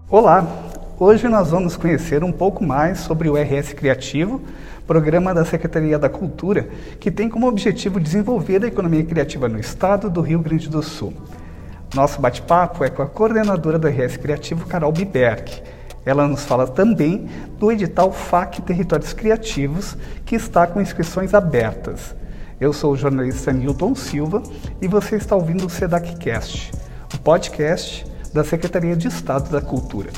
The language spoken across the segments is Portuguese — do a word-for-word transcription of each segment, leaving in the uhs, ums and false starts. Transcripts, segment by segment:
Olá! Hoje nós vamos conhecer um pouco mais sobre o R S Criativo, programa da Secretaria da Cultura, que tem como objetivo desenvolver a economia criativa no estado do Rio Grande do Sul. Nosso bate-papo é com a coordenadora do R S Criativo, Carol Biberg. Ela nos fala também do edital F A C Territórios Criativos, que está com inscrições abertas. Eu sou o jornalista Nilton Silva e você está ouvindo o SEDACcast, o podcast da Secretaria de Estado da Cultura.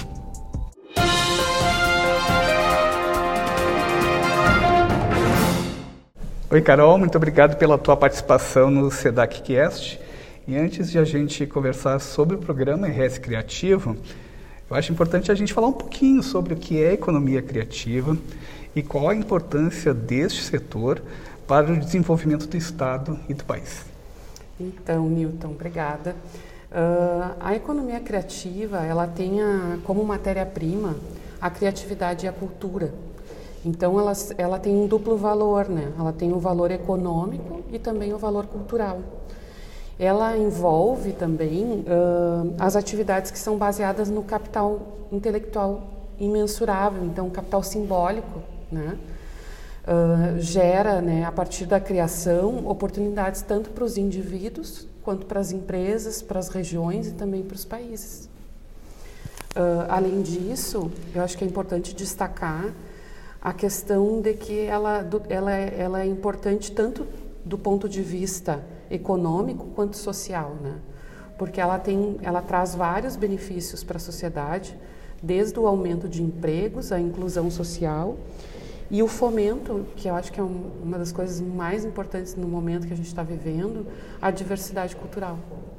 Oi, Carol, muito obrigado pela tua participação no SEDACcast. E antes de a gente conversar sobre o programa R S Criativo, eu acho importante a gente falar um pouquinho sobre o que é economia criativa e qual a importância deste setor para o desenvolvimento do Estado e do país. Então, Nilton, obrigada. Uh, a economia criativa, ela tem a, como matéria-prima a criatividade e a cultura. Então, ela, ela tem um duplo valor, né? Ela tem o valor econômico e também o valor cultural. Ela envolve também uh, as atividades que são baseadas no capital intelectual imensurável, então, o capital simbólico, né? Uh, gera, né, a partir da criação, oportunidades tanto para os indivíduos, quanto para as empresas, para as regiões e também para os países. Uh, além disso, eu acho que é importante destacar a questão de que ela, do, ela, é, ela é importante tanto do ponto de vista econômico quanto social, né? Porque ela, tem, ela traz vários benefícios para a sociedade, desde o aumento de empregos, a inclusão social e o fomento, que eu acho que é um, uma das coisas mais importantes no momento que a gente está vivendo, a diversidade cultural.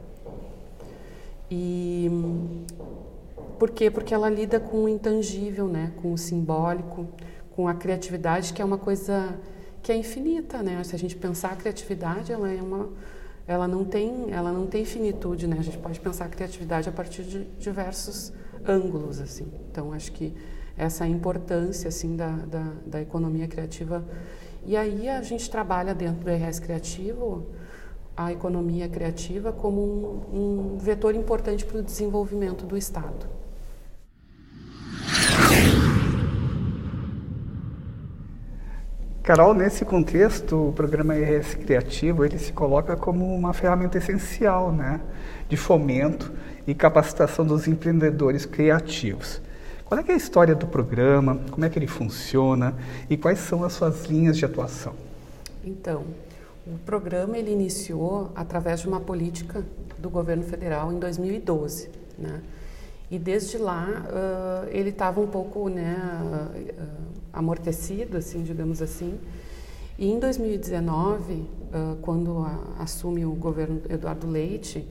E por quê? Porque ela lida com o intangível, né? Com o simbólico, com a criatividade, que é uma coisa que é infinita, né? Se a gente pensar a criatividade, ela é uma, ela não tem, ela não tem finitude, né? A gente pode pensar a criatividade a partir de diversos ângulos, assim. Então, acho que essa é a importância, assim, da, da, da economia criativa. E aí a gente trabalha dentro do R S Criativo a economia criativa como um, um vetor importante para o desenvolvimento do Estado. Carol, nesse contexto, o programa R S Criativo ele se coloca como uma ferramenta essencial, né, de fomento e capacitação dos empreendedores criativos. Qual é, que é a história do programa, como é que ele funciona e quais são as suas linhas de atuação? Então, o programa ele iniciou através de uma política do governo federal em dois mil e doze, né? E desde lá uh, ele estava um pouco, né, uh, amortecido, assim, digamos assim. E em dois mil e dezenove, uh, quando a, assume o governo Eduardo Leite,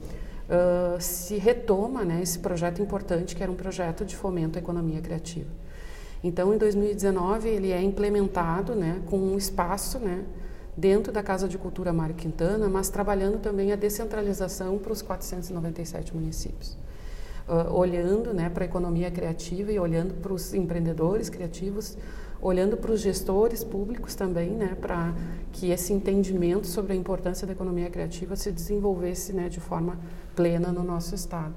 uh, se retoma, né, esse projeto importante, que era um projeto de fomento à economia criativa. Então, em dois mil e dezenove, ele é implementado, né, com um espaço, né, dentro da Casa de Cultura Mário Quintana, mas trabalhando também a descentralização para os quatrocentos e noventa e sete municípios. Uh, olhando, né, para a economia criativa e olhando para os empreendedores criativos, olhando para os gestores públicos também, né, para que esse entendimento sobre a importância da economia criativa se desenvolvesse, né, de forma plena no nosso estado.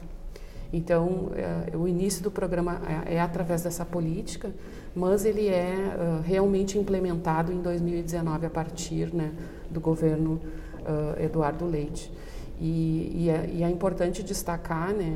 Então, uh, o início do programa é, é através dessa política, mas ele é uh, realmente implementado em dois mil e dezenove a partir, né, do governo uh, Eduardo Leite. E, e, é, e é importante destacar, né,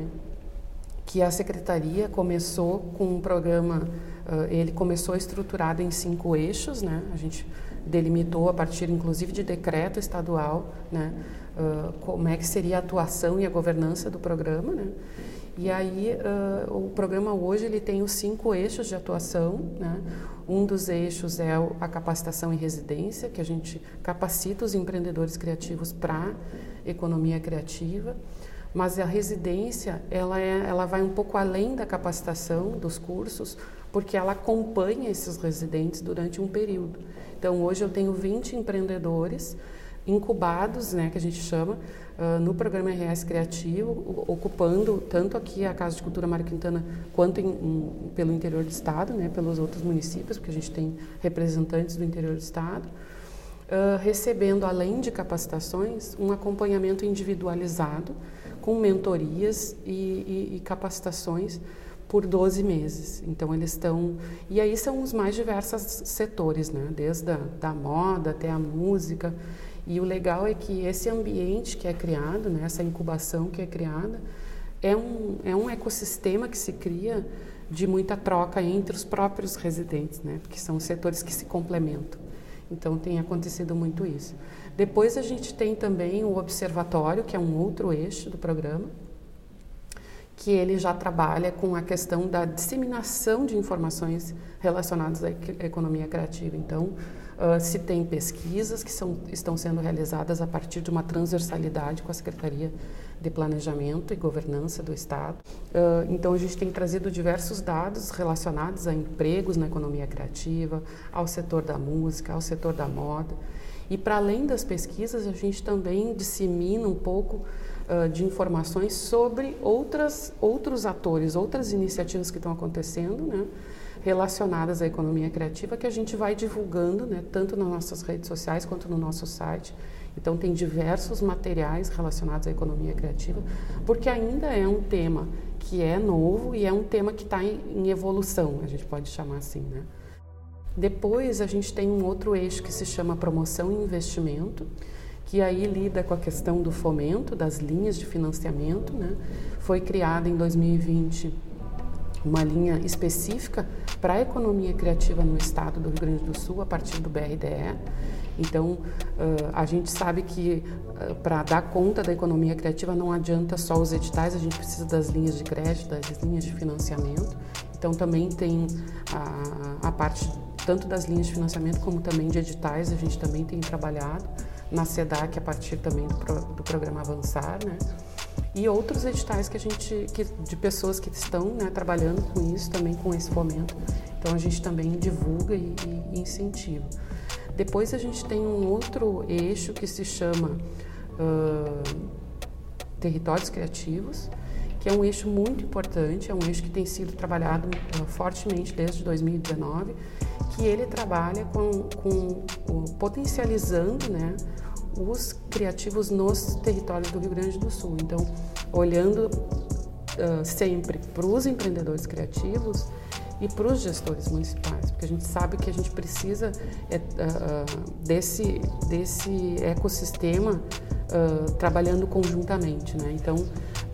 que a Secretaria começou com um programa, uh, ele começou estruturado em cinco eixos, né? A gente delimitou a partir, inclusive, de decreto estadual, né? Uh, como é que seria a atuação e a governança do programa, né? E aí, uh, o programa hoje, ele tem os cinco eixos de atuação, né? Um dos eixos é a capacitação em residência, que a gente capacita os empreendedores criativos para economia criativa. Mas a residência, ela, é, ela vai um pouco além da capacitação dos cursos, porque ela acompanha esses residentes durante um período. Então, hoje eu tenho vinte empreendedores incubados, né, que a gente chama, uh, no programa R S Criativo, ocupando tanto aqui a Casa de Cultura Mário Quintana, quanto em, em, pelo interior do estado, né, pelos outros municípios, porque a gente tem representantes do interior do estado, uh, recebendo, além de capacitações, um acompanhamento individualizado, com mentorias e, e, e capacitações por doze meses. Então eles estão... E aí são os mais diversos setores, né? Desde a da moda até a música. E o legal é que esse ambiente que é criado, né? Essa incubação que é criada, é um, é um ecossistema que se cria de muita troca entre os próprios residentes, né? Porque são setores que se complementam. Então tem acontecido muito isso. Depois a gente tem também o observatório, que é um outro eixo do programa, que ele já trabalha com a questão da disseminação de informações relacionadas à economia criativa. Então, uh, se tem pesquisas que são, estão sendo realizadas a partir de uma transversalidade com a Secretaria de Planejamento e Governança do Estado. Uh, então, a gente tem trazido diversos dados relacionados a empregos na economia criativa, ao setor da música, ao setor da moda. E, para além das pesquisas, a gente também dissemina um pouco uh, de informações sobre outras, outros atores, outras iniciativas que estão acontecendo, né, relacionadas à economia criativa, que a gente vai divulgando, né, tanto nas nossas redes sociais quanto no nosso site. Então, tem diversos materiais relacionados à economia criativa, porque ainda é um tema que é novo e é um tema que está em, em evolução, a gente pode chamar assim, né? Depois, a gente tem um outro eixo que se chama promoção e investimento, que aí lida com a questão do fomento das linhas de financiamento, né? Foi criada em dois mil e vinte uma linha específica para a economia criativa no estado do Rio Grande do Sul, a partir do B R D E. Então, uh, a gente sabe que uh, para dar conta da economia criativa não adianta só os editais, a gente precisa das linhas de crédito, das linhas de financiamento. Então, também tem a, a parte tanto das linhas de financiamento como também de editais, a gente também tem trabalhado na SEDAC a partir também do, pro, do programa Avançar, né? E outros editais que a gente, que, de pessoas que estão, né, trabalhando com isso, também com esse fomento. Então a gente também divulga e, e incentiva. Depois a gente tem um outro eixo que se chama uh, Territórios Criativos, que é um eixo muito importante, é um eixo que tem sido trabalhado uh, fortemente desde dois mil e dezenove, que ele trabalha com, com uh, potencializando, né, os criativos nos territórios do Rio Grande do Sul. Então, olhando uh, sempre para os empreendedores criativos e para os gestores municipais, porque a gente sabe que a gente precisa é, uh, desse, desse ecossistema uh, trabalhando conjuntamente, né? Então, uh,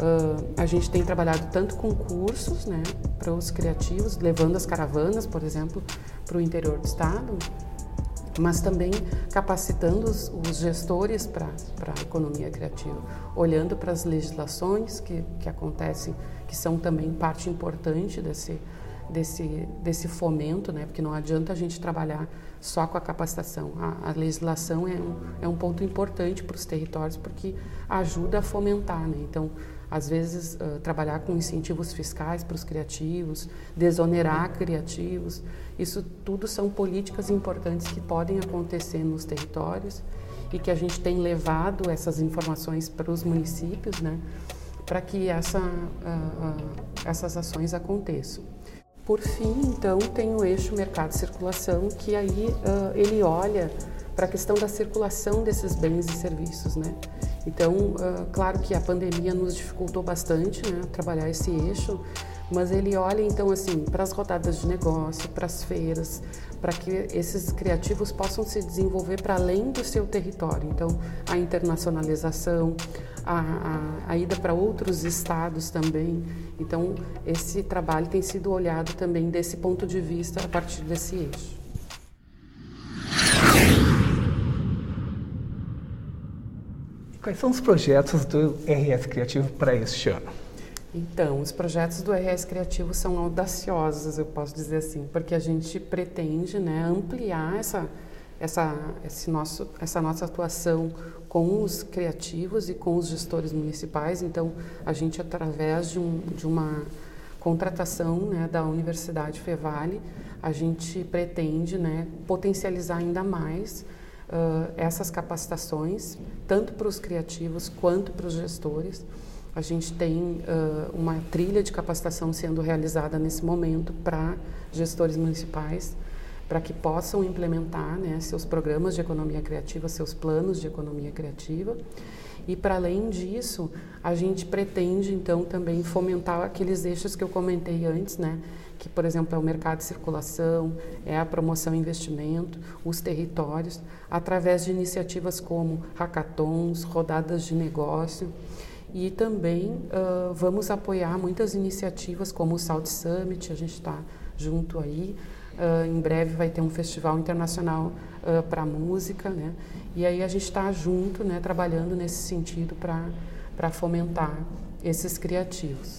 a gente tem trabalhado tanto com cursos, né, para os criativos, levando as caravanas, por exemplo, para o interior do estado, mas também capacitando os, os gestores para a economia criativa, olhando para as legislações que, que acontecem, que são também parte importante desse, desse, desse fomento, né? Porque não adianta a gente trabalhar só com a capacitação. A, a legislação é um, é um ponto importante para os territórios, porque ajuda a fomentar, né? Então, às vezes, uh, trabalhar com incentivos fiscais para os criativos, desonerar criativos, isso tudo são políticas importantes que podem acontecer nos territórios e que a gente tem levado essas informações para os municípios, né, para que essa, uh, uh, essas ações aconteçam. Por fim, então, tem o eixo mercado-circulação, que aí uh, ele olha para a questão da circulação desses bens e serviços, né? Então, uh, claro que a pandemia nos dificultou bastante, né, trabalhar esse eixo, mas ele olha, então, assim, para as rodadas de negócio, para as feiras, para que esses criativos possam se desenvolver para além do seu território. Então, a internacionalização, a, a, a ida para outros estados também. Então, esse trabalho tem sido olhado também desse ponto de vista a partir desse eixo. Quais são os projetos do R S Criativo para este ano? Então, os projetos do R S Criativo são audaciosos, eu posso dizer assim, porque a gente pretende, né, ampliar essa, essa, esse nosso, essa nossa atuação com os criativos e com os gestores municipais. Então, a gente, através de, um, de uma contratação, né, da Universidade Fevale, a gente pretende, né, potencializar ainda mais Uh, essas capacitações, tanto para os criativos quanto para os gestores. A gente tem uh, uma trilha de capacitação sendo realizada nesse momento para gestores municipais, para que possam implementar, né, seus programas de economia criativa, seus planos de economia criativa. E para além disso, a gente pretende então também fomentar aqueles eixos que eu comentei antes, né? Que, por exemplo, é o mercado de circulação, é a promoção e investimento, os territórios, através de iniciativas como hackathons, rodadas de negócio. E também uh, vamos apoiar muitas iniciativas como o South Summit, a gente está junto aí. Uh, em breve vai ter um festival internacional uh, para música, né? E aí a gente está junto, né, trabalhando nesse sentido para para fomentar esses criativos.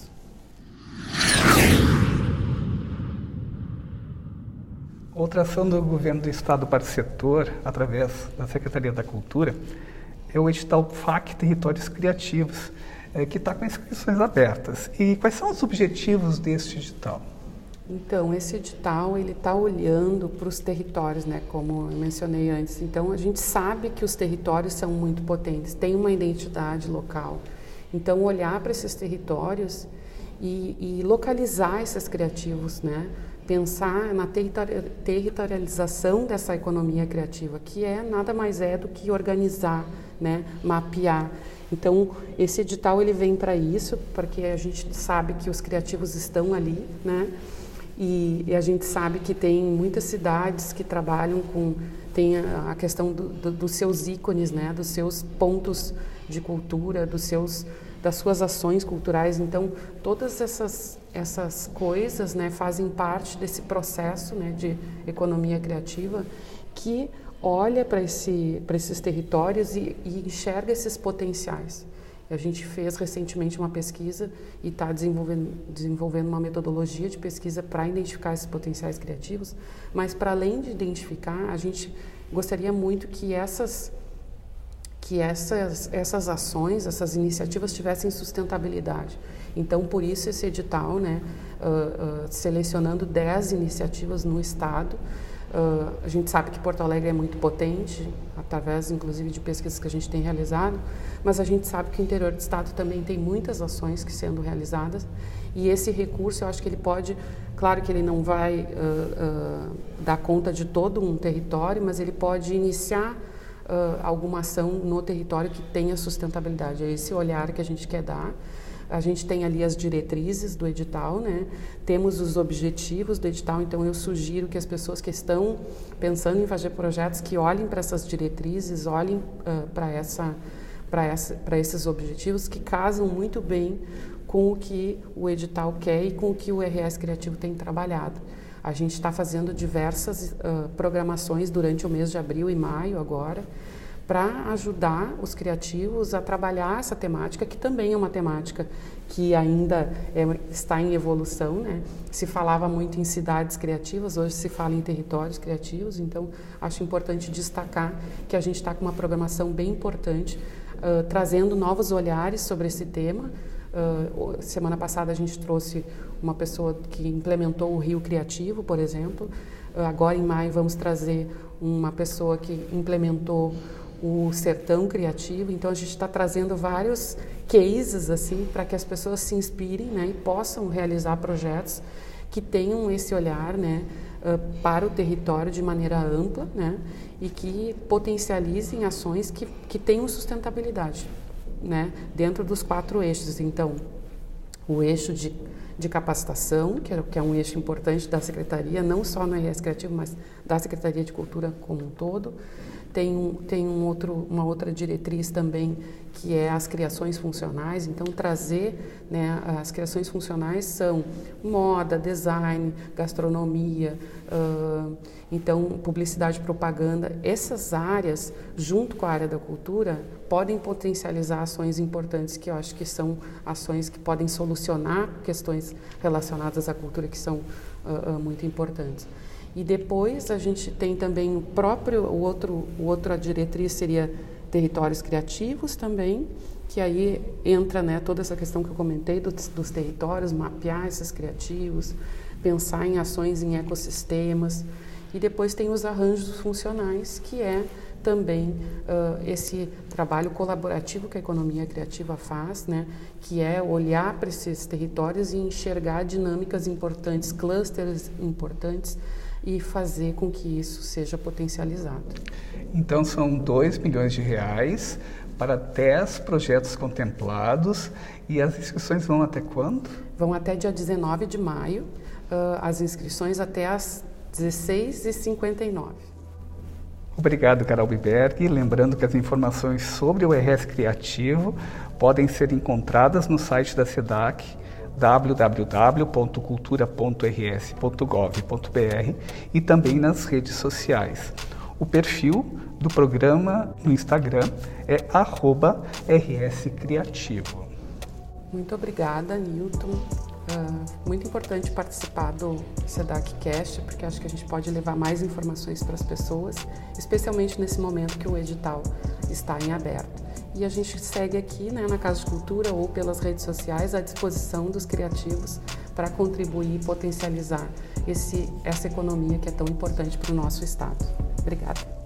Outra ação do governo do estado para o setor, através da Secretaria da Cultura, é o edital F A C Territórios Criativos, é, que está com inscrições abertas. E quais são os objetivos deste edital? Então, esse edital ele está olhando para os territórios, né, como eu mencionei antes. Então, a gente sabe que os territórios são muito potentes, têm uma identidade local. Então, olhar para esses territórios e, e localizar esses criativos, né, pensar na territori- territorialização dessa economia criativa, que é nada mais é do que organizar, né, mapear. Então, esse edital ele vem para isso, porque a gente sabe que os criativos estão ali, né? E, e a gente sabe que tem muitas cidades que trabalham com tem a, a questão do, do, dos seus ícones, né, dos seus pontos de cultura, dos seus das suas ações culturais. Então, todas essas essas coisas, né, fazem parte desse processo, né, de economia criativa que olha para esse para esses territórios e, e enxerga esses potenciais. A gente fez recentemente uma pesquisa e está desenvolvendo, desenvolvendo uma metodologia de pesquisa para identificar esses potenciais criativos, mas para além de identificar, a gente gostaria muito que essas, que essas, essas ações, essas iniciativas tivessem sustentabilidade. Então, por isso esse edital, né, uh, uh, selecionando dez iniciativas no estado. Uh, a gente sabe que Porto Alegre é muito potente, através inclusive de pesquisas que a gente tem realizado, mas a gente sabe que o interior do estado também tem muitas ações que sendo realizadas, e esse recurso eu acho que ele pode, claro que ele não vai uh, uh, dar conta de todo um território, mas ele pode iniciar uh, alguma ação no território que tenha sustentabilidade. É esse olhar que a gente quer dar. A gente tem ali as diretrizes do edital, né? Temos os objetivos do edital, então eu sugiro que as pessoas que estão pensando em fazer projetos que olhem para essas diretrizes, olhem uh, para essa, para essa, para esses objetivos que casam muito bem com o que o edital quer e com o que o R S Criativo tem trabalhado. A gente está fazendo diversas uh, programações durante o mês de abril e maio agora, para ajudar os criativos a trabalhar essa temática, que também é uma temática que ainda é, está em evolução, né? Se falava muito em cidades criativas, hoje se fala em territórios criativos, então acho importante destacar que a gente está com uma programação bem importante, uh, trazendo novos olhares sobre esse tema. Uh, semana passada a gente trouxe uma pessoa que implementou o Rio Criativo, por exemplo. Uh, agora em maio vamos trazer uma pessoa que implementou o Sertão Criativo. Então a gente está trazendo vários cases assim para que as pessoas se inspirem, né, e possam realizar projetos que tenham esse olhar, né, uh, para o território de maneira ampla, né, e que potencializem ações que, que tenham sustentabilidade, né, dentro dos quatro eixos. Então, o eixo de, de capacitação, que é, que é um eixo importante da Secretaria, não só no R S Criativo, mas da Secretaria de Cultura como um todo. Tem, um, tem um outro, uma outra diretriz também, que é as criações funcionais. Então, trazer, né, as criações funcionais são moda, design, gastronomia, uh, então, publicidade e propaganda. Essas áreas, junto com a área da cultura, podem potencializar ações importantes, que eu acho que são ações que podem solucionar questões relacionadas à cultura que são uh, uh, muito importantes. E depois a gente tem também o próprio, o outro, o outra diretriz seria territórios criativos também, que aí entra, né, toda essa questão que eu comentei dos, dos territórios, mapear esses criativos, pensar em ações em ecossistemas. E depois tem os arranjos funcionais, que é também uh, esse trabalho colaborativo que a economia criativa faz, né, que é olhar para esses territórios e enxergar dinâmicas importantes, clusters importantes, e fazer com que isso seja potencializado. Então são dois milhões de reais para dez projetos contemplados, e as inscrições vão até quando? Vão até dia dezenove de maio, uh, as inscrições até às dezesseis e cinquenta e nove. Obrigado, Carol Biberg. Lembrando que as informações sobre o R S Criativo podem ser encontradas no site da SEDAC, w w w ponto cultura ponto r s ponto gov ponto b r, e também nas redes sociais. O perfil do programa no Instagram é arroba R S Criativo. Muito obrigada, Newton. Uh, muito importante participar do SEDACcast, porque acho que a gente pode levar mais informações para as pessoas, especialmente nesse momento que o edital está em aberto. E a gente segue aqui, né, na Casa de Cultura ou pelas redes sociais à disposição dos criativos para contribuir e potencializar esse, essa economia que é tão importante para o nosso estado. Obrigada.